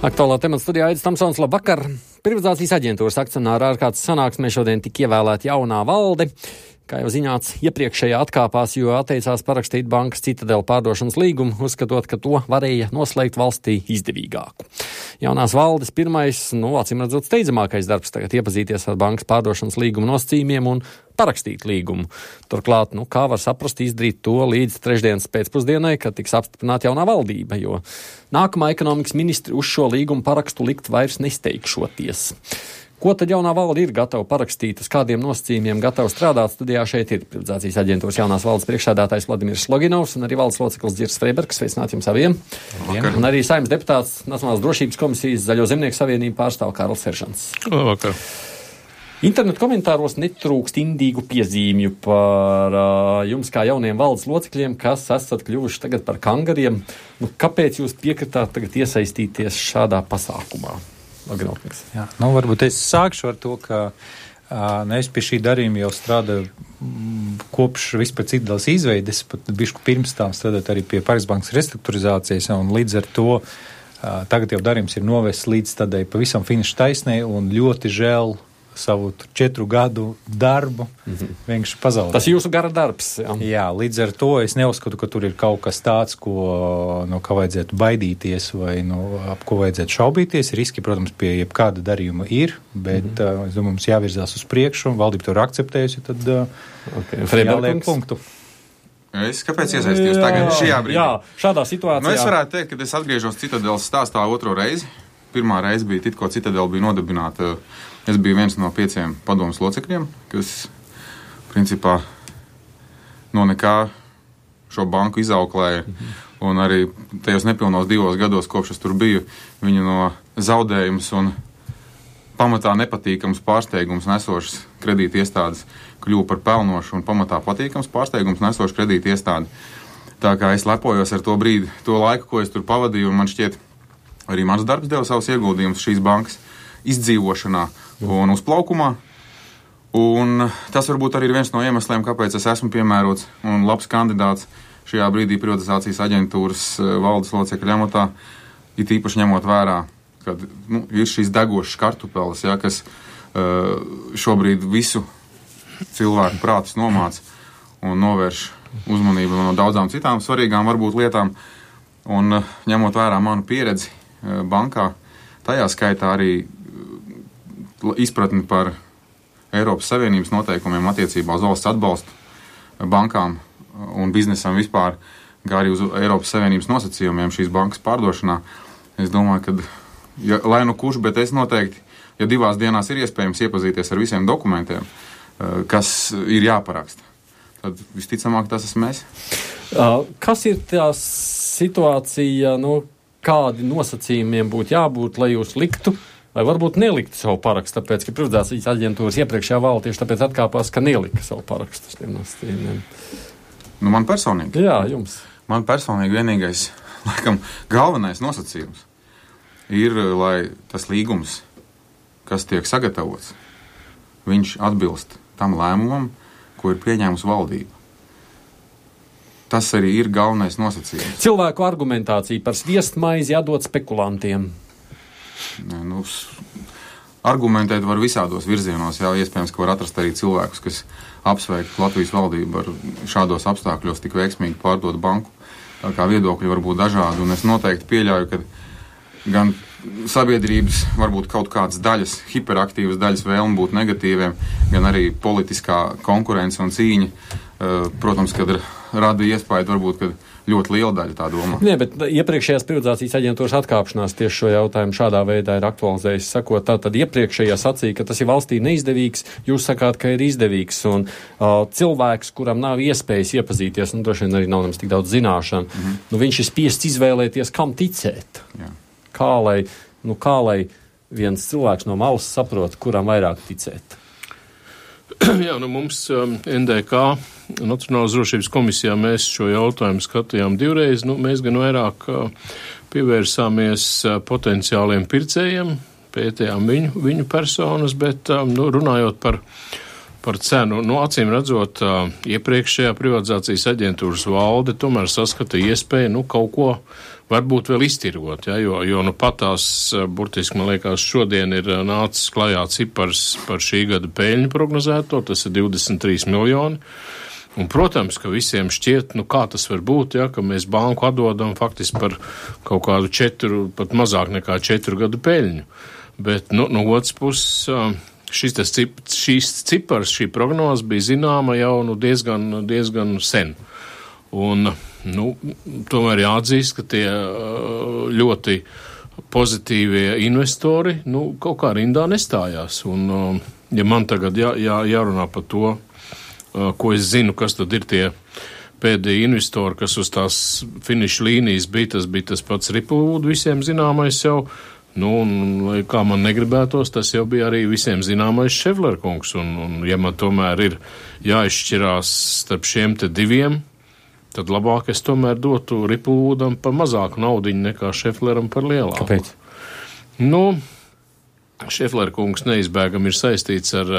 Aktuālā temata studijā Aidis Tamsons, labvakar. Privatizācijas aģentūras akcionāra ārkārtas sanāksmē šodien tika ievēlēta jaunā valde. Kā jau ziņāts, iepriekšējā atkāpās, jo atteicās parakstīt bankas Citadela pārdošanas līgumu, uzskatot, ka to varēja noslēgt valstī izdevīgāku. Jaunās valdes pirmais, acīm redzot, steidzamākais darbs tagad iepazīties ar bankas pārdošanas līguma nosacījumiem un parakstīt līgumu. Turklāt, kā var saprast, izdarīt to līdz trešdienas pēcpusdienai, kad tiks apstiprināta jaunā valdība, jo nākamā ekonomikas ministri uz šo līgumu parakstu likt vairs nesteigšoties. Ko tad jaunā valde ir gatava parakstīt, uz kādiem nosacījumiem gatava strādāt? Studijā šeit ir Privatizācijas aģentūras jaunās valdes priekšsēdētājs Vladimirs Sloginovs un arī valdes loceklis Dzirs Freibergs. Sveicināti jums abiem. Labvakar. Un arī Saeimas deputāts Nacionālās drošības komisijas Zaļo zemnieku savienību pārstāv Kārlis Seržants. Labvakar. Internetu komentāros netrūkst indīgu piezīmju par jums kā jauniem valdes locekļiem, kas esat kļuvuši tagad par kangariem. Kāpēc jūs piekritāt tagad iesaistīties šādā pasākumā? Jā, varbūt es sākšu ar to, ka es pie šī darījuma jau strādāju kopš vispār Citadelas izveides, pat bišku pirms tām strādāt arī pie Parīzes bankas restruktūrizācijas, un līdz ar to tagad jau darījums ir novests līdz tādai pavisam finiša taisnē, un ļoti žēl savu 4 gadu darbu vienkārši pazaudēt. Tas jūsu gara darbs. Jā, līdz ar to es neuzskatu, ka tur ir kaut kas tāds, no kā vajadzētu baidīties vai ap ko vajadzētu šaubīties. Riski, protams, pie jebkāda darījuma ir, bet es domāju, mums jāvirzās uz priekšu, un valdība to ir akceptējusi, tad jāliek punktu. Kāpēc iesaistījos tagad šajā brīdī? Jā, šādā situācijā. Es varētu teikt, ka es atgriežos Citadelas stāstā otro reizi. Pirmā reize bija tikko Citadela bija nodibināta. Es biju viens no 5 padomas locekļiem, kas principā no nekā šo banku izauklēja. Un arī tajos nepilnos 2 gados, kopš es tur biju, viņi no zaudējums un pamatā nepatīkams pārsteigums nesošas kredīti iestādes kļuva par pelnošu un pamatā patīkams pārsteigums nesošu kredīti iestādi. Tā kā es lepojos ar to brīdi, to laiku, ko es tur pavadīju, un man šķiet, arī mans darbs deva savus ieguldījumus šīs bankas izdzīvošanā un uzplaukumā. Un tas varbūt arī ir viens no iemesliem, kāpēc es esmu piemērots un labs kandidāts šajā brīdī Privatizācijas aģentūras valdes locekļa amatā, it īpaši ņemot vērā, kad ir šīs degošas kartupeles, kas šobrīd visu cilvēku prātus nomāc un novērš uzmanību no daudzām citām svarīgām varbūt lietām. Un ņemot vērā manu pieredzi bankā, tajā skaitā arī izpratni par Eiropas Savienības noteikumiem attiecībā uz valsts atbalstu bankām un biznesam vispār, kā arī uz Eiropas Savienības nosacījumiem šīs bankas pārdošanā. Es domāju, ka, lai kurš, bet es noteikti, ja 2 dienās ir iespējams iepazīties ar visiem dokumentiem, kas ir jāparaksta, tad visticamāk tas esmu mēs. Kas ir tā situācija, kādi nosacījumiem būtu jābūt, lai jūs liktu, vai varbūt neliktu savu parakstu, tāpēc, ka Privatizācijas aģentūras iepriekšējā valde tieši tāpēc atkāpās, ka nelika savu parakstu uz tiem nosacījumiem? Man personīgi? Jā, jums. Man personīgi vienīgais, laikam, galvenais nosacījums ir, lai tas līgums, kas tiek sagatavots, viņš atbilst tam lēmumam, ko ir pieņēmusi valdība. Tas arī ir galvenais nosacījums. Cilvēku argumentācija par sviestmaizi jādod spekulantiem. Argumentēt var visādos virzienos. Jā, iespējams, ka var atrast arī cilvēkus, kas apsveikt Latvijas valdību ar šādos apstākļos tik veiksmīgi pārdot banku. Tā kā viedokļi var būt dažādi, un es noteikti pieļauju, ka gan sabiedrības varbūt kaut kādas daļas, hiperaktīvas daļas vēlme būt negatīviem, gan arī politiskā konkurence un cīņa, protams, kad rada iespēju varbūt, ka ļoti liela daļa tā domā. Nē, bet iepriekšējās Privatizācijas aģentūras atkāpšanās tieši šo jautājumu šādā veidā ir aktualizējis, sakot, tātad iepriekšējā sacīja, ka tas ir valstī neizdevīgs, jūs sakāt, ka ir izdevīgs, un cilvēks, kuram nav iespējas iepazīties, droši vien arī nav nemaz tik daudz zināšanu, viņš ir spiests izvēlēties, kam ticēt. Jā. Kā lai viens cilvēks no malas saprot, kuram vairāk ticēt? Jā, mums NDK, Nacionālās drošības komisijā, mēs šo jautājumu skatījām 2 reizes. Mēs gan vairāk pievērsāmies potenciāliem pircējiem, pētījām viņu personas, bet runājot par Par cenu, acīm redzot, iepriekšējā privatizācijas aģentūras valde tomēr saskata iespēju, kaut ko varbūt vēl iztirgot, ja, jo pat tās, burtiski, man liekas, šodien ir nācis klajā cipars par šī gada peļņu prognozēto, tas ir 23 miljoni. Un, protams, ka visiem šķiet, kā tas var būt, ja, ka mēs banku atdodam faktiski par kaut kādu 4, pat mazāk nekā 4 gadu peļņu. Bet, no otras puses, šīs cipars, šī prognoze bija zināma jau diezgan sen. Un, tomēr jāatzīst, ka tie ļoti pozitīvie investori, kaut kā rindā nestājās. Un, ja man tagad jārunā par to, ko es zinu, kas tad ir tie pēdējie investori, kas uz tās finiša līnijas bija, tas bija tas pats Ripplewood, visiem zināmais jau. Un, kā man negribētos, tas jau bija arī visiem zināmais Šefler kungs. Un ja man tomēr ir jāizšķirās starp šiem te diviem, tad labāk es tomēr dotu Ripplewoodam par mazāku naudiņu nekā Šefleram par lielāku. Kāpēc? Šefler kungs neizbēgam ir saistīts ar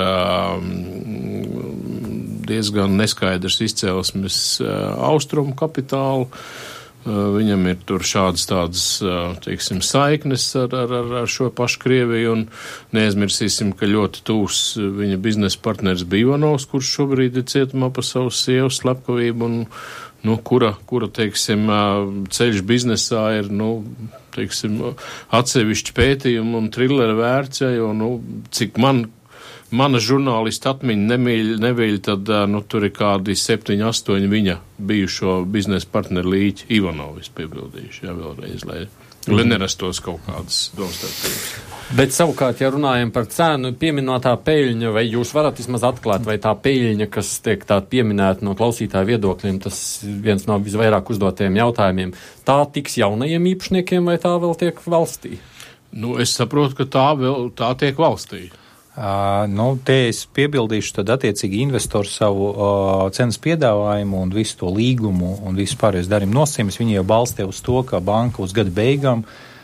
diezgan neskaidrs izcelsmes austrumu kapitālu. Viņam ir tur tādas, teiksim, saiknes ar šo pašu Krieviju, un neaizmirsīsim, ka ļoti tūs viņa biznesa partneris bija Ivanovs, kurš šobrīd ir cietumā par savu sievas slepkavību, un kura, teiksim, ceļš biznesā ir, teiksim, atsevišķi pētījumi un trilleri vērts, jo, cik mana žurnālista atmiņa neviļ, tad, tur ir kādi 7, 8 viņa bijušo biznesa partneru līķi Ivanovis piebildījuši, vēlreiz, lai nerastos kaut kādas domstarpības. Bet savukārt, ja runājam par cenu, pieminotā peļņa, vai jūs varat vismaz atklāt, vai tā peļņa, kas tiek tā pieminēta no klausītāju viedokļiem, tas viens no visvairāk uzdotajiem jautājumiem, tā tiks jaunajiem īpašniekiem, vai tā vēl tiek valstī? Es saprotu, ka tā tiek valstī. Te es piebildīšu tad attiecīgi investoru savu cenas piedāvājumu un visu to līgumu un visu pārējais darījumu nosacījumus. Viņi jau balstē uz to, ka banka uz gada beigām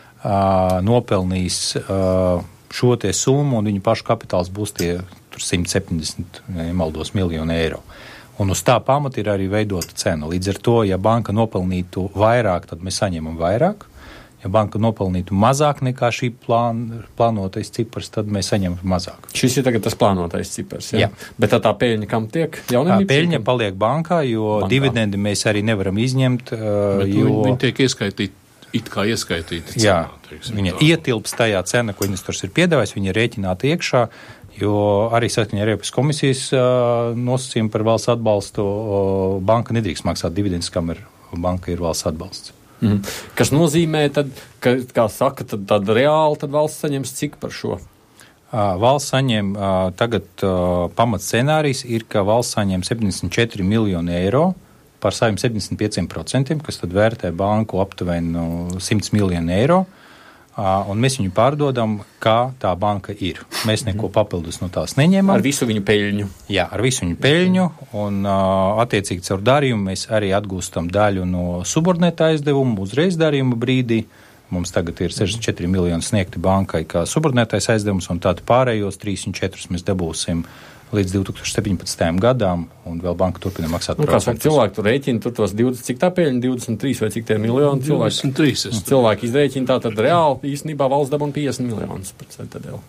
nopelnīs šo tie summu un viņu pašu kapitāls būs tie 170, nemaldos, miljoni eiro. Un uz tā pamata ir arī veidota cena. Līdz ar to, ja banka nopelnītu vairāk, tad mēs saņemam vairāk. Ja banka nopelnītu mazāk nekā šī plānotais cipars, tad mēs saņemam mazāk. Šis ir tagad tas plānotais cipars, jā? Bet tā peļņa kam tiek? Peļņa paliek bankā, jo dividendi mēs arī nevaram izņemt. Viņi tiek ieskaitīti cenā. Jā, viņa ietilps tajā cena, ko investors ir piedāvājis, viņa ir rēķināta iekšā, jo arī saskaņā ar Eiropas komisijas nosacījumu par valsts atbalstu banka nedrīkst maksāt dividendus, kamēr banka ir valsts atbalsts. Kas nozīmē, tad, ka, kā saka, tad reāli tad valsts saņems cik par šo? Valsts saņem, tagad pamats scenārijs ir, ka valsts saņem 74 miljoni eiro par saviem 75%, kas tad vērtē banku aptuveni 100 miljonu eiro, un mēs viņu pārdodam, kā tā banka ir. Mēs neko papildus no tās neņemam. Ar visu viņu peļņu? Jā, ar visu viņu peļņu, un attiecīgi caur darījumu mēs arī atgūstam daļu no subordinētā aizdevuma uzreiz darījuma brīdī. Mums tagad ir 64 miljoni sniegti bankai kā subordinētais aizdevums, un tādu pārējos 304 mēs dabūsim līdz 2017. gadām, un vēl banka turpina maksāt procentus. Kā saka, cilvēki tur rēķina, tur tos 20, cik tā peļņa, 23 vai cik tie miljoni cilvēki? 23. Cilvēki izrēķina, tā tad reāli īstenībā valsts dabūna 50 miljonus par Citadeli.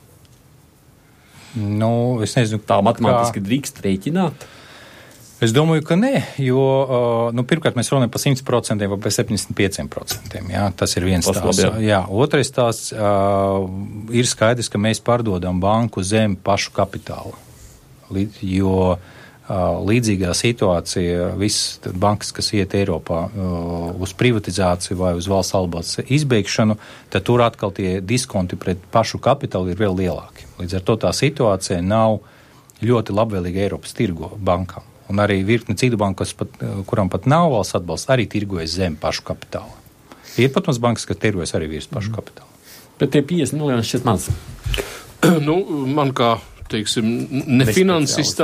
Es nezinu, tā matemātiski drīkst rēķināt? Es domāju, ka nē, jo, pirmkārt, mēs runājam par 100% vai par 75%. Jā, tas ir viens tās. Jā, otrais tās ir skaidrs, ka mēs pārdodam banku zem pašu kapitāla. Jo līdzīgā situācija, visas bankas, kas iet Eiropā uz privatizāciju vai uz valsts atbalsta izbeigšanu, tad tur atkal tie diskonti pret pašu kapitālu ir vēl lielāki. Līdz ar to tā situācija nav ļoti labvēlīga Eiropas tirgo bankām. Un arī virkni citu banku, kuram pat nav valsts atbalsts, arī tirgojas zem pašu kapitāla. Ir, protams, bankas, kas tirgojas arī virs pašu kapitāla. Bet tie 50 miljoni šķiet maz. Man kā, teiksim, nefinansistam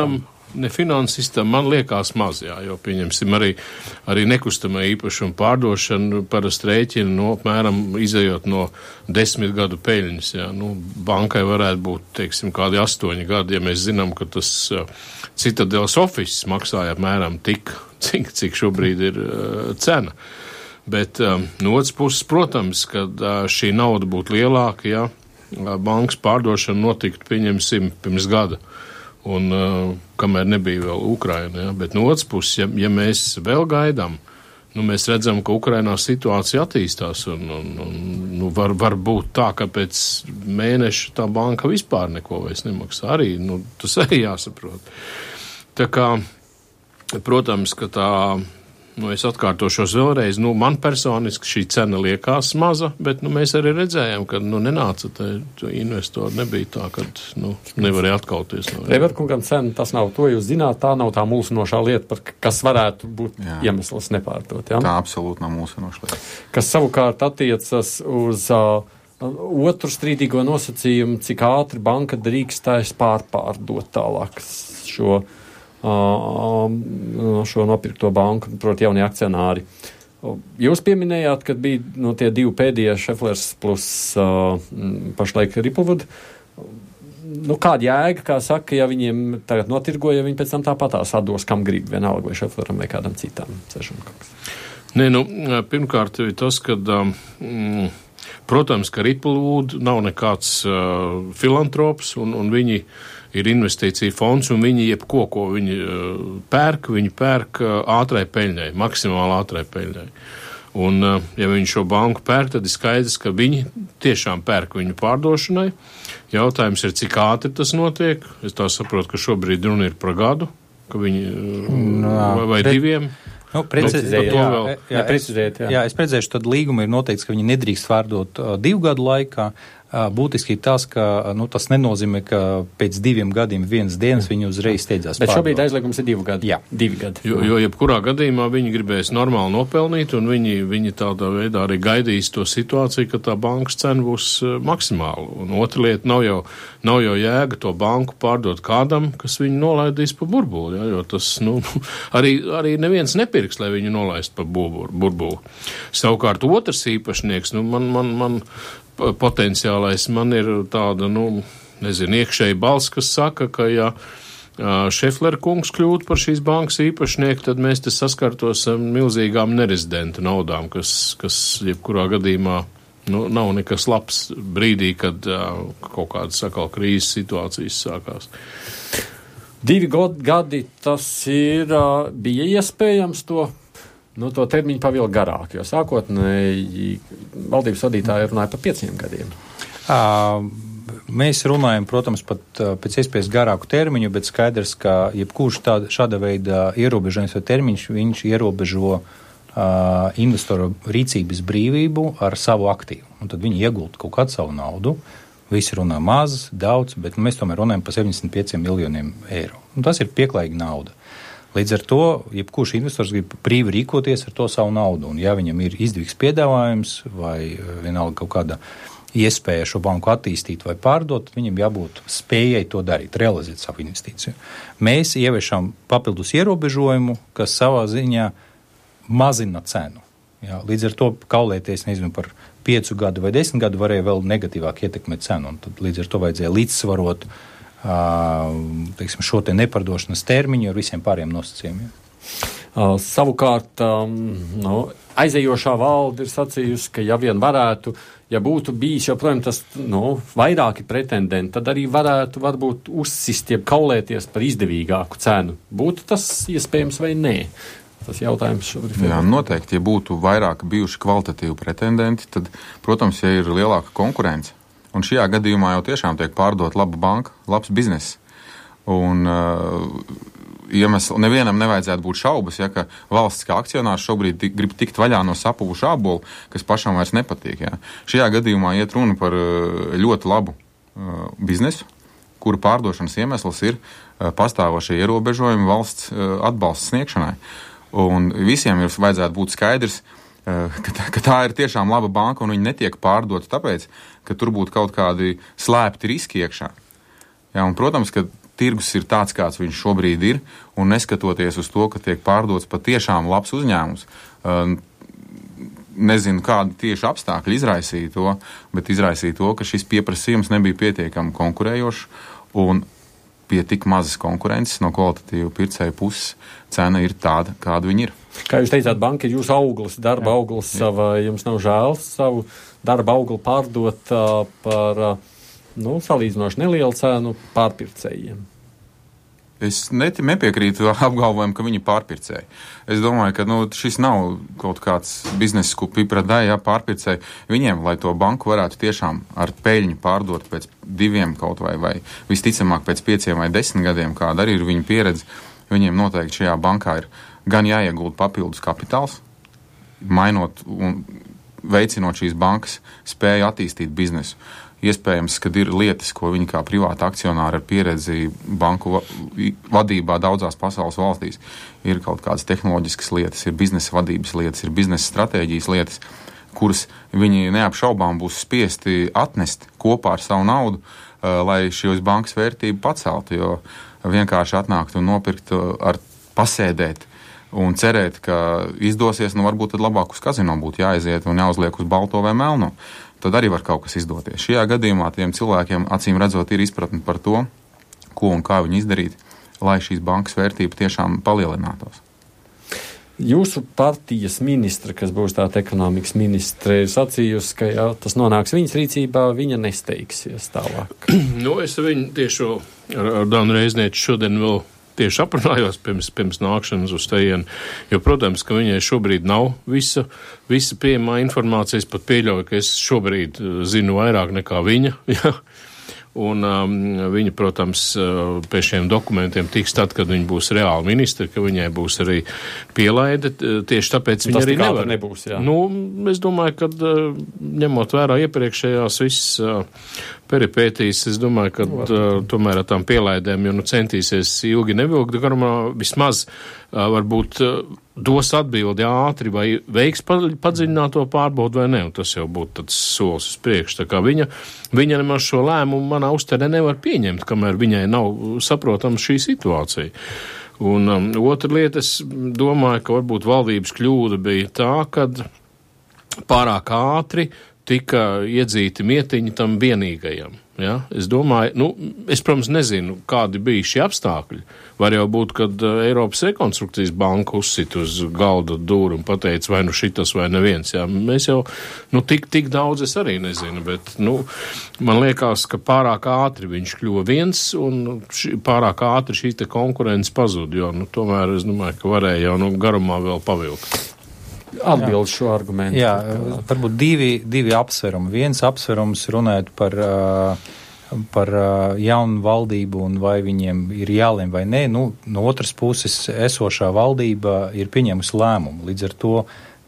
nefinansistam man liekas maz, jā, jo pieņemsim arī nekustamā īpašuma pārdošana parasti rēķina no apmēram izējot no 10 gadu peļņas, jā. Bankai varētu būt, teiksim, kādi 8 gadi, ja mēs zinām, ka tas Citadelas office maksāja apmēram tik, cik šobrīd ir cena. Bet no otras puses, protams, kad šī nauda būtu lielāka, ja bankas pārdošana notiktu, pieņemsim, pirms gada. Un kamēr nebija vēl Ukraina, ja? Bet no otras puses, ja mēs vēl gaidām, mēs redzam, ka Ukrainā situācija attīstās un var būt tā, ka pēc mēneša tā banka vispār neko vairs nemaksā. Arī, tas arī jāsaprot. Tā kā, protams, ka tā, es atkārtošos vēlreiz, man personiski šī cena liekas maza, bet mēs arī redzējām, ka nenāca investori, nebija tā, ka nevarēja atkauties. Reberkungam cena, tas nav to, jūs zināt, tā nav tā mulsinošā lieta, kas varētu būt iemesls nepārdot. Ja? Tā absolūti nav mulsinoša lieta. Kas savukārt attiecas uz otru strīdīgo nosacījumu, cik ātri banka drīkstēs pārdot tālāk šo nopirkto banku, proti jaunie akcionāri. Jūs pieminējāt, kad bija tie divi pēdējie Šeflers plus pašlaik Ripplewood. Kāda jēga, kā saka, ja viņiem tagad notirgo, ja viņi pēc tam tāpatās atdos, kam grib, vienalga vai Šefleram vai kādam citam sešamkaks? Nē, pirmkārt ir tas, ka, protams, ka Ripplewood nav nekāds filantrops un viņi ir investīcija fonds, un viņi jebko, ko viņi pērk ātrai peļņai, maksimāli ātrai peļņai. Un, ja viņi šo banku pērk, tad ir skaidrs, ka viņi tiešām pērk viņu pārdošanai. Jautājums ir, cik ātri tas notiek. Es tā saprotu, ka šobrīd runa ir par gadu, ka viņi vai diviem. Precizējiet, jā. Es precizēšu, tad līguma ir noteikts, ka viņi nedrīkst pārdot 2 gadu laikā. Būtiski tas, ka tas nenozīmē, ka pēc 2 gadiem vienas dienas viņi uzreiz steidzās pārdot. Bet šobrīd aizliegums ir 2 gadi. Jā. 2 gadi. Jo jebkurā gadījumā viņi gribēs normāli nopelnīt, un viņi tādā veidā arī gaidīs to situāciju, ka tā bankas cena būs maksimāla. Un otra lieta, nav jau jēga to banku pārdot kādam, kas viņu nolaidīs pa burbuli, ja, jo tas, arī neviens nepirks, lai viņu nolaist pa burbuli. Savukārt otrs īpašnieks, man potenciālais, man ir tāda, iekšēji balss, kas saka, ka ja Šefler kungs kļūtu par šīs bankas īpašnieku, tad mēs te saskartos ar milzīgām nerezidentu naudām, kas jebkurā gadījumā nav nekas labs brīdī, kad kaut kādas atkal krīzes situācijas sākās. 2 gadi tas bija iespējams to termiņu pavilkt garāk, jo sākotnēji valdības vadītāji runāja par 5 gadiem. Mēs runājam, protams, pat pēc iespējas garāku termiņu, bet skaidrs, ka jebkurš šāda veida ierobežojums vai termiņš, viņš ierobežo investoru rīcības brīvību ar savu aktīvu. Un tad viņi iegulda kaut kādu savu naudu. Visi runā maz, daudz, bet mēs tomēr runājam par 75 miljoniem eiro. Un tas ir pieklājīga nauda. Līdz ar to, jebkurš investors grib brīvi rīkoties ar to savu naudu, un ja viņam ir izdevīgs piedāvājums vai vienalga kaut kāda iespēja šo banku attīstīt vai pārdot, viņam jābūt spējai to darīt, realizēt savu investīciju. Mēs ieviešam papildus ierobežojumu, kas savā ziņā mazina cenu. Jā, līdz ar to kaulēties, par 5 gadu vai 10 gadu varēja vēl negatīvāk ietekmēt cenu, un tad līdz ar to vajadzēja līdzsvarot šo te nepardošanas termiņu ar visiem pāriem nosacījumiem. Savukārt, aizējošā valde ir sacījusi, ka ja vien varētu, ja būtu bijis joprojām tas vairāki pretendenti, tad arī varētu varbūt uzsist, jeb kaulēties par izdevīgāku cenu. Būtu tas iespējams vai nē? Tas jautājums šobrīd. Jā, noteikti, ja būtu vairāk bijuši kvalitatīvi pretendenti, tad, protams, ja ir lielāka konkurence. Un šajā gadījumā jau tiešām tiek pārdot laba banka, labs bizness. Un nevienam nevajadzētu būt šaubas, ka valsts kā akcionārs šobrīd grib tikt vaļā no sapuvuša ābola, kas pašam vairs nepatīk. Jā. Šajā gadījumā iet runa par ļoti labu biznesu, kura pārdošanas iemesls ir pastāvošie ierobežojumi valsts atbalsta sniegšanai. Un visiem ir vajadzētu būt skaidrs, ka tā ir tiešām laba banka un viņi netiek pārdota tāpēc, ka tur būtu kaut kādi slēpti riski iekšā. Jā, un, protams, ka tirgus ir tāds, kāds viņš šobrīd ir, un neskatoties uz to, ka tiek pārdots patiešām labs uzņēmums, nezinu, kādi tieši apstākļi izraisīja to, bet izraisīja to, ka šis pieprasījums nebija pietiekami konkurējošs, un pie tik mazas konkurences no kvalitatīvu pircēju puses cena ir tāda, kāda viņa ir. Kā jūs teicāt, banka ir jūsu auglis, darba auglis, vai jums nav žēl savu darba augli pārdot par salīdzinoši nelielu cenu pārpircējiem? Es nepiekrītu apgalvojumu, ka viņi pārpircēji. Es domāju, ka šis nav kaut kāds biznesa, ko pipradēja pārpircēji. Viņiem, lai to banku varētu tiešām ar peļņu pārdot pēc 2 kaut vai visticamāk pēc 5 vai 10 gadiem, kāda arī ir viņa pieredze, viņiem noteikti šajā bankā ir gan jāiegulda papildus kapitāls, mainot un veicinot šīs bankas spēju attīstīt biznesu. Iespējams, kad ir lietas, ko viņi kā privāti akcionāri ar pieredzi banku vadībā daudzās pasaules valstīs, ir kaut kādas tehnoloģiskas lietas, ir biznesa vadības lietas, ir biznesa stratēģijas lietas, kuras viņi neapšaubām būs spiesti atnest kopā ar savu naudu, lai šīs bankas vērtību paceltu, jo vienkārši atnākt un nopirkt ar pasēdēt un cerēt, ka izdosies, varbūt tad labāk uz kazino būtu jāaiziet un jāuzliek uz balto vai melno. Tad arī var kaut kas izdoties. Šajā gadījumā tiem cilvēkiem, acīm redzot, ir izpratne par to, ko un kā viņi izdarīt, lai šīs bankas vērtība tiešām palielinātos. Jūsu partijas ministra, kas būs tāda ekonomikas ministre, ir sacījusi, ka ja tas nonāks viņas rīcībā, viņa nesteigsies tālāk. Es viņu tieši ar Danu Reiznieci šodien vēl tieši aprunājos pirms nākšanas uz tejienu, jo, protams, ka viņai šobrīd nav visa pieejamā informācijas, pat pieļauju, ka es šobrīd zinu vairāk nekā viņa, ja? Un viņa, protams, pie šiem dokumentiem tiks tad, kad viņa būs reāli ministri, ka viņai būs arī pielaide, tieši tāpēc viņa arī nevar. Nebūs, jā. Es domāju, ka ņemot vērā iepriekšējās visas peripētīs, es domāju, ka tomēr ar tām pielaidēm, jo centīsies ilgi nevilkt garumā, vismaz varbūt dos atbildi ātri vai veiks padziļināto pārbaudu vai ne, un tas jau būtu tāds solis uz priekšu. Tā kā viņa nemaz šo lēmumu manā uztverē nevar pieņemt, kamēr viņai nav saprotama šī situācija. Un otra lieta, es domāju, ka varbūt valdības kļūda bija tā, kad pārāk ātri tika iedzīti mietiņi tam vienīgajam. Ja? Es domāju, es, protams, nezinu, kādi bija šie apstākļi. Var jau būt, kad Eiropas rekonstrukcijas banka uzsit uz galda dūru un pateica, vai šitas vai neviens. Ja? Mēs jau, tik daudz es arī nezinu, bet, man liekas, ka pārāk ātri viņš kļuva viens un pārāk ātri šī te konkurence pazud, jo, tomēr es domāju, ka varēja jau garumā vēl pavilkt. Atbild šo argumentu. Jā, varbūt divi apsverumi. Viens apsverums runājot par jaunu valdību un vai viņiem ir jālem vai nē. No otras puses, esošā valdība ir pieņēmusi lēmumu. Līdz ar to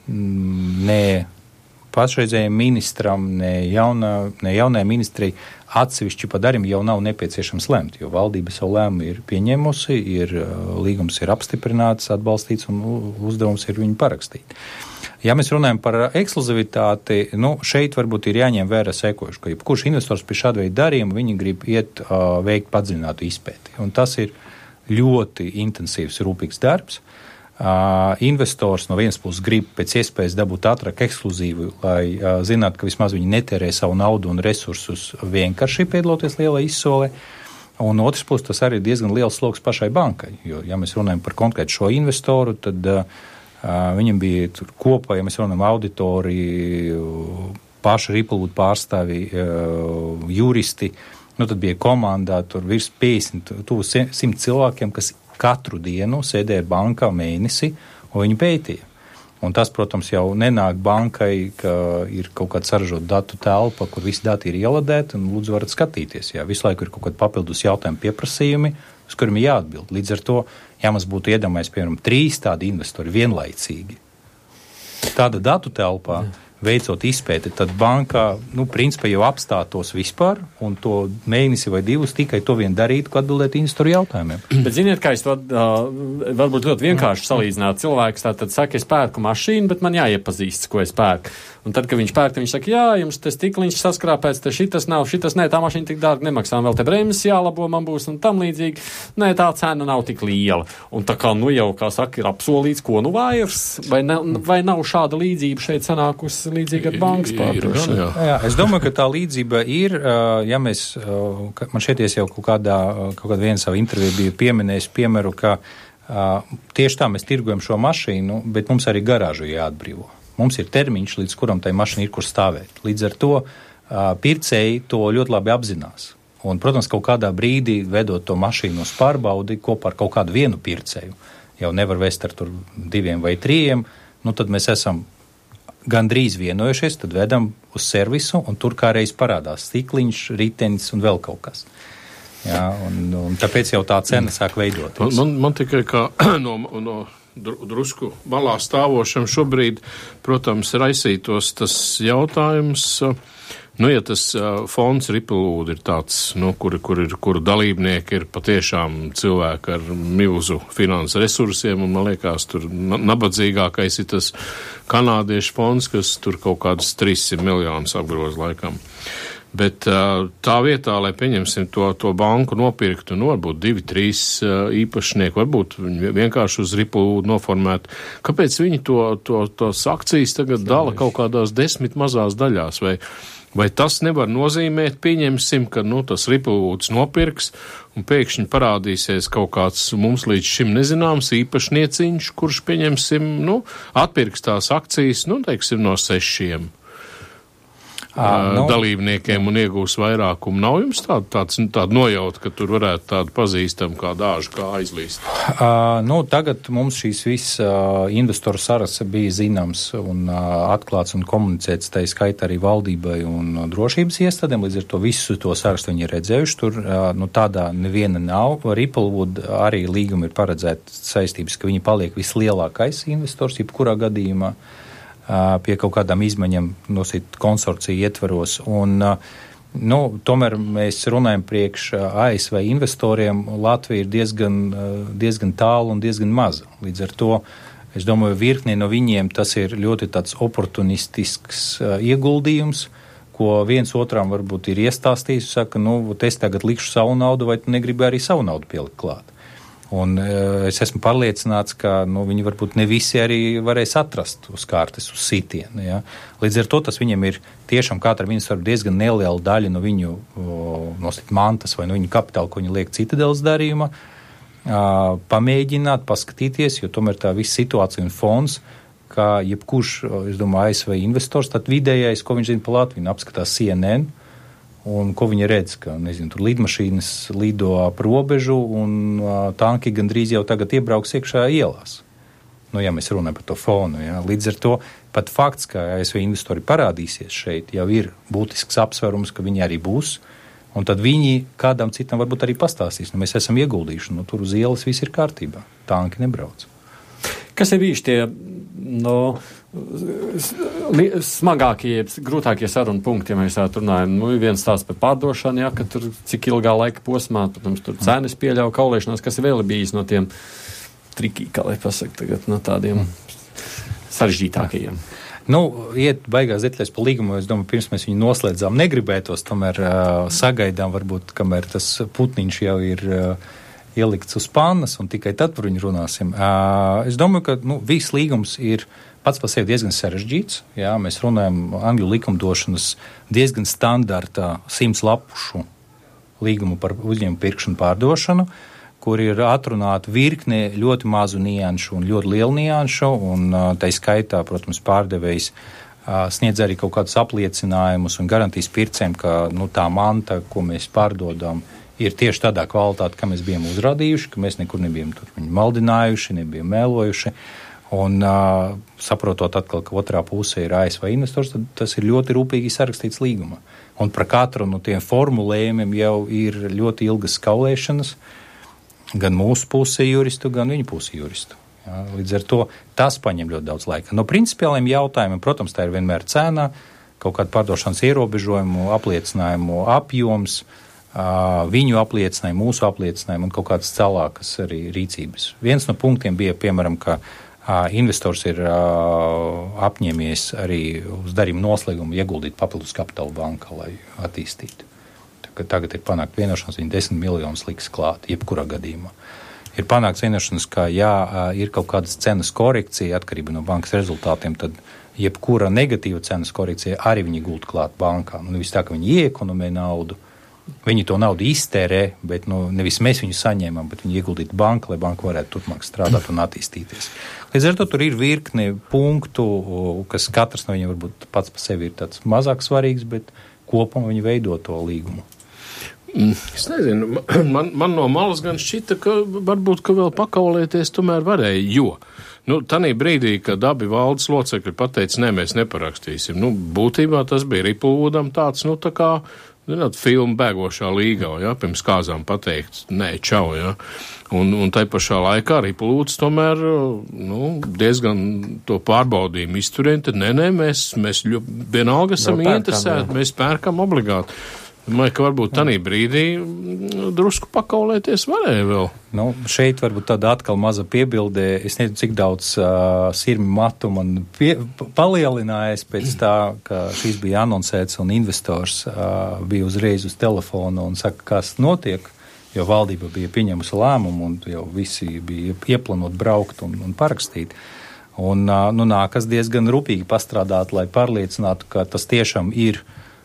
ne pašreizējiem ministram, ne jaunajai ministrei atsevišķi pa darījumu jau nav nepieciešams lemt, jo valdība savu lēmumu ir pieņēmusi, līgums ir apstiprināts, atbalstīts un uzdevums ir viņu parakstīt. Ja mēs runājam par ekskluzivitāti, šeit varbūt ir jāņem vērā sekojuši, ka jebkurš investors pie šāda veida darījuma, viņi grib veikt padziļinātu izpēti. Un tas ir ļoti intensīvs, rūpīgs darbs. Investors no vienas puses grib pēc iespējas dabūt ātrāk ekskluzīvu, lai zinātu, ka vismaz viņi netērē savu naudu un resursus vienkārši piedaloties lielai izsolē. Un otrs puses tas arī ir diezgan liels sloks pašai bankai, jo, ja mēs runājam par konkrētu šo investoru, tad viņam bija tur kopā, ja mēs runājam auditori, paši Ripplwood pārstāvi, juristi, tad bija komandā tur virs 50, tuvu 100 cilvēkiem, kas katru dienu sēdēja bankā mēnesi, un viņi pētīja. Un tas, protams, jau nenāk bankai, ka ir kaut kāda saražota datu telpa, kur visi dati ir ieladēti, un lūdzu varat skatīties. Jā, visu laiku ir kaut kādi papildus jautājumi pieprasījumi, uz kuriem ir jāatbild. Līdz ar to, ja mums būtu iedomājies, piemēram, 3 tādi investori vienlaicīgi, tāda datu telpā, veicot izpēti, tad bankā, principā jau apstātos vispār, un to mēnesi vai divus tikai to vien darītu, ko atbildēt investoru jautājumiem. Bet ziniet, kā es to varbūt ļoti vienkārši salīdzināt. Cilvēks tātad saka, es pērku mašīnu, bet man jāiepazīstas, ko es pērku. Un tad, kad viņš pērk, viņš saka, jā, jums tas stikliņš saskrāpēts, te šitas nav, šitas nē, tā mašīna tik dārgi nemaksā, vēl te bremzes jālabo man būs un tam līdzīgi. Nē, tā cena nav tik liela. Un tā kā, jau, kā saka, ir apsolīts, ko vairs, vai nav šāda līdzība šeit sanākusi līdzīga ar bankas pārdošanu? Jā, es domāju, ka tā līdzība ir, ja mēs, man šeit jau kaut kāda viena savu interviju bija pieminējis piemēru, ka tieši tā mēs tirgojam šo mašīnu, bet mums arī garāžu jāatbrīvo. Mums ir termiņš, līdz kuram tai mašīna ir, kur stāvēt. Līdz ar to pircēji to ļoti labi apzinās. Un, protams, kaut kādā brīdī, vedot to mašīnu uz pārbaudi kopā ar kaut kādu vienu pircēju, jau nevar vest ar tur 2 vai 3, tad mēs esam gandrīz vienojušies, tad vedam uz servisu, un tur kā reiz parādās stikliņš, ritenis un vēl kaut kas. Jā, un tāpēc jau tā cena sāk veidoties. Man tikai kā no drusku malā stāvošam šobrīd, protams, raisītos tas jautājums, ja tas fonds Ripplewood ir tāds, kur dalībnieki ir patiešām cilvēki ar milzu finansu resursiem, un man liekas, tur nabadzīgākais ir tas kanādiešu fonds, kas tur kaut kādus 300 miljonus apgroz laikam. Bet tā vietā, lai pieņemsim to banku nopirktu, varbūt 2-3 īpašnieki, varbūt viņi vienkārši uz Ripplewood noformētu. Kāpēc viņi tos akcijas tagad dala kaut kādās 10 mazās daļās? Vai tas nevar nozīmēt, pieņemsim, ka tas Ripplewoods nopirks un pēkšņi parādīsies kaut kāds mums līdz šim nezināms īpašnieciņš, kurš, pieņemsim, atpirks tās akcijas, teiksim, no 6 dalībniekiem un iegūs vairākumu. Nav jums tāda nojauta, ka tur varētu tādu pazīstamu kā dāžu kā aizlīst? Tagad mums šīs viss investoru sarasa bija zināms un atklāts un komunicēts, tā skaitā arī valdībai un drošības iestādēm, līdz ar to visu to sarastu viņi ir redzējuši. Tur tādā neviena nav. Ripplewood arī līguma ir paredzēta saistības, ka viņi paliek vislielākais investors, jebkurā gadījumā pie kaut kādām izmaiņām konsorcija ietvaros. Un, tomēr mēs runājam priekš ASV investoriem. Latvija ir diezgan tālu un diezgan maza. Līdz ar to, es domāju, virknē no viņiem tas ir ļoti tāds oportunistisks ieguldījums, ko viens otram varbūt ir iestāstījis, saka, es tagad likšu savu naudu, vai tu negribi arī savu naudu pielikt klāt. Un es esmu pārliecināts, ka viņi varbūt ne visi arī varēs atrast uz kārtas, uz sitienu. Ja? Līdz ar to tas viņiem ir tiešām katram investoram diezgan neliela daļa no viņu mantas vai no viņu kapitāla, ko viņi liek Citadeles darījumā, pamēģināt, paskatīties, jo tomēr tā visa situācija un fonds, kā jebkurš, es domāju, ASV investors, tad vidējais, ko viņš zina pa Latviju, apskatās CNN, un ko viņi redz, ka, tur lidmašīnas lido ap robežu un tanki gandrīz jau tagad iebrauks iekšā ielās. Ja mēs runājam par to fonu. Ja. Līdz ar to pat fakts, ka ASV investori parādīsies šeit, jau ir būtisks apsvērums, ka viņi arī būs, un tad viņi kādam citam varbūt arī pastāstīs. Mēs esam ieguldījuši, tur uz ielas viss ir kārtībā. Tanki nebrauc. Kas ir bijuši tie smagākie, grūtākie sarunu punkti, ja mēs tā runājam? Viens tās par pārdošanu, ka tur cik ilgā laika posmā, protams, tur cenas pieļauj kaulēšanās, kas ir vēl bijis no tiem trikī, kā lai pasaka tagad, no tādiem sarežģītākajiem. Iet baigās detaļas par līgumu, es domāju, pirms mēs viņu noslēdzām, negribētos, tomēr sagaidām varbūt, kamēr tas putniņš jau ir ielikts uz pannas, un tikai tad par viņu runāsim. Es domāju, ka viss līgums ir pats par sevi diezgan sarežģīts. Jā, mēs runājam angļu likumdošanas diezgan standarta 100 lapušu līgumu par uzņēmumu pirkšanu pārdošanu, kur ir atrunāta virkne ļoti mazu nianšu un ļoti lielu nianšu, un tai skaitā, protams, pārdevējs sniedz arī kaut kādus apliecinājumus un garantijas pircējiem, ka tā manta, ko mēs pārdodam, ir tieši tādā kvalitāte, ka mēs bijām uzrādījuši, ka mēs nekur nebijām tur viņu maldinājuši, nebijām mēlojuši. Un saprotot atkal, ka otrā pusē ir ASV investors, tad tas ir ļoti rūpīgi sarakstīts līgumā. Un par katru no tiem formulējumiem jau ir ļoti ilgas kaulēšanas, gan mūsu pusē juristu, gan viņu pusē juristu. Jā, līdz ar to tas paņem ļoti daudz laika. No principiāliem jautājumiem, protams, tā ir vienmēr cena, kaut kāda pārdošanas ierobežojumu, apliecinājumu apjoms, viņu apliecinājumu, mūsu apliecinājumu un kaut kādas celākas arī rīcības. Viens no punktiem bija, piemēram, ka investors ir apņēmies arī uz darījumu noslēgumu ieguldīt papildus kapitālu bankā, lai attīstītu. Tagad ir panākt vienošanās, viņi 10 miljonus liks klāt, jebkurā gadījumā. Ir panākts vienošanās, ka ir kaut kādas cenas korekcija atkarība no bankas rezultātiem, tad jebkura negatīva cenas korekcija arī viņi guld klāt bankā. Nevis tā, ka viņi iekonomē naudu, viņi to naudu iztērē, bet nevis mēs viņu saņēmām, bet viņi ieguldītu banku, lai banka varētu turpmāk strādāt un attīstīties. Līdz ar to tur ir virkni punktu, kas katrs no viņiem varbūt pats par sevi ir tāds mazāk svarīgs, bet kopumā viņi veido to līgumu. Es nezinu, man no malas gan šķita, ka varbūt, ka vēl pakaulēties tomēr varēja, jo, tanī brīdī, kad abi valdes locekļi pateica, nē, mēs neparakstīsim, būtībā tas bija Riplvudam tāds, tā kā, filmu bēgošā līgā, pirms kāzām pateikt, nē, čau, un tai pašā laikā Riplvuds tomēr, diezgan to pārbaudījumu izturēja, tad nē, mēs vienalga esam interesēti, mēs pērkam obligāti. Domāju, ka varbūt tanī brīdī drusku pakaulēties varēja vēl. Šeit varbūt tāda atkal maza piebildē. Es nezinu, cik daudz sirmi matu man palielinājās pēc tā, ka šīs bija anoncēts un investors bija uzreiz uz telefonu un saka, kas notiek, jo valdība bija pieņemusi lēmumu un jau visi bija ieplānot braukt un parakstīt. Un nākas diezgan rūpīgi pastrādāt, lai pārliecinātu, ka tas tiešām ir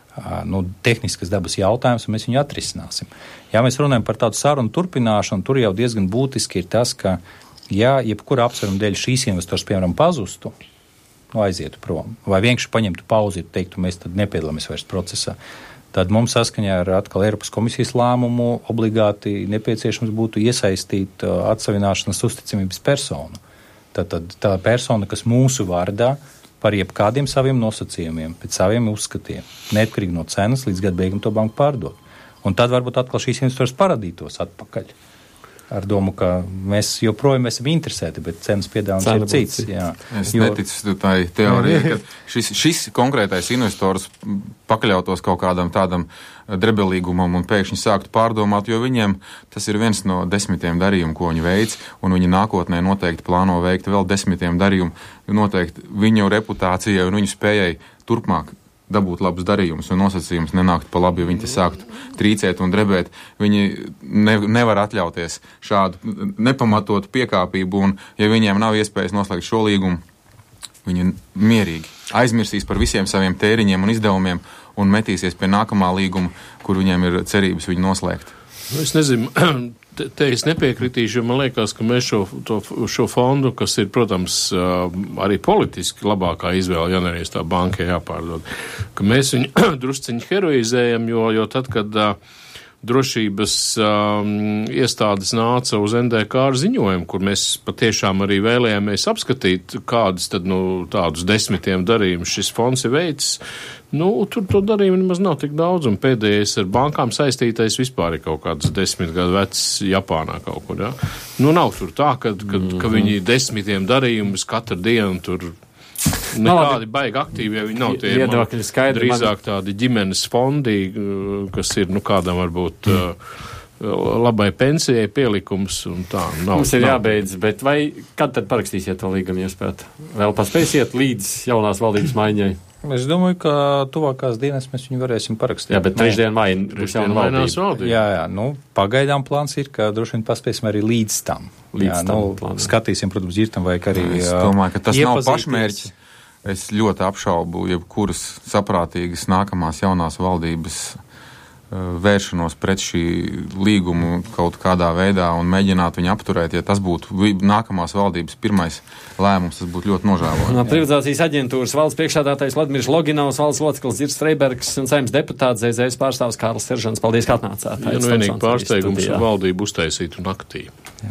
tehniskas dabas jautājums, un mēs viņu atrisināsim. Ja mēs runājam par tādu sarunu turpināšanu, tur jau diezgan būtiski ir tas, ka, ja jebkura apsvēruma dēļ šīs investors, piemēram, pazustu, aizietu prom, vai vienkārši paņemtu pauzi un teiktu, mēs tad nepiedalāmies vairs procesā, tad mums saskaņā ar atkal Eiropas komisijas lēmumu obligāti nepieciešams būtu iesaistīt atsavināšanas uzticamības personu. Tad tā persona, kas mūsu vārdā par jebkādiem saviem nosacījumiem, pēc saviem uzskatiem, neatkarīgi no cenas, līdz gada beigām to banku pārdot. Un tad varbūt atkal šīs investors paradītos atpakaļ. Ar domu, ka mēs joprojām esam interesēti, bet cenas piedāvājums ir cits. Jā. Es neticu tai teorijai, ka šis konkrētais investors pakaļautos kaut kādam tādam drebelīgumam un pēkšņi sāktu pārdomāt, jo viņiem tas ir viens no 10 darījumu, ko viņi veic, un viņi nākotnē noteikti plāno veikt vēl 10 darījumu, noteikti viņu reputācijai un viņu spējai turpmāk dabūt labus darījumus un nosacījumus nenākt pa labi, ja viņi te sāktu trīcēt un drebēt. Viņi nevar atļauties šādu nepamatotu piekāpību, un ja viņiem nav iespējas noslēgt šo līgumu, viņi mierīgi aizmirsīs par visiem saviem tēriņiem un izdevumiem un metīsies pie nākamā līguma, kur viņiem ir cerības viņu noslēgt. Es nezinu, te es nepiekritīšu, jo man liekas, ka mēs šo fondu, kas ir, protams, arī politiski labākā izvēle, ja nereiz tā bankai jāpārdod, ka mēs viņu drusciņi heroizējam, jo tad, kad drošības iestādes nāca uz NDK ar ziņojumu, kur mēs patiešām arī vēlējāmies apskatīt, kādas tad, tādus 10 darījumus šis fonds ir veicis, tur to darījumu nemaz nav tik daudz, un pēdējais ar bankām saistītais vispār ir kaut kāds 10 gadu vecs Japānā kaut kur, nav tur tā, ka viņi 10 darījumus katru dienu tur nekādi baigi aktīvi, ja viņi nav tie viedokļi skaidri. Drīzāk tādi ģimenes fondi, kas ir, kādam varbūt labai pensijai pielikums un tā. Mums ir jābeidz, bet vai kad tad parakstīsiet to līgumu, iespējot? Vēl paspēsiet līdz jaunās valdības maiņai? Es domāju, ka tuvākās dienas mēs viņu varēsim parakstīt. Jā, bet trešdien būs jauna valdība. Jā, pagaidām plāns ir, ka droši vien paspēsim arī līdz tam. Skatīsim, protams, ir tam vajag arī Es domāju, ka tas nav pašmērķis. Es ļoti apšaubu jebkuras saprātīgas nākamās jaunās valdības vēršanos pret šī līgumu kaut kādā veidā un mēģināt viņu apturēt. Ja tas būtu nākamās valdības pirmais lēmums, tas būtu ļoti nožēlojami. Privatizācijas aģentūras valsts priekšsēdētājs Vladimirs Loginovs, valsts loceklis Dzirds Freibergs un Saeimas deputāts ZZS pārstāvs Kārlis Seržants. Paldies, ka atnācāt. Vienīgi pārsteigums valdību uztaisītu naktī.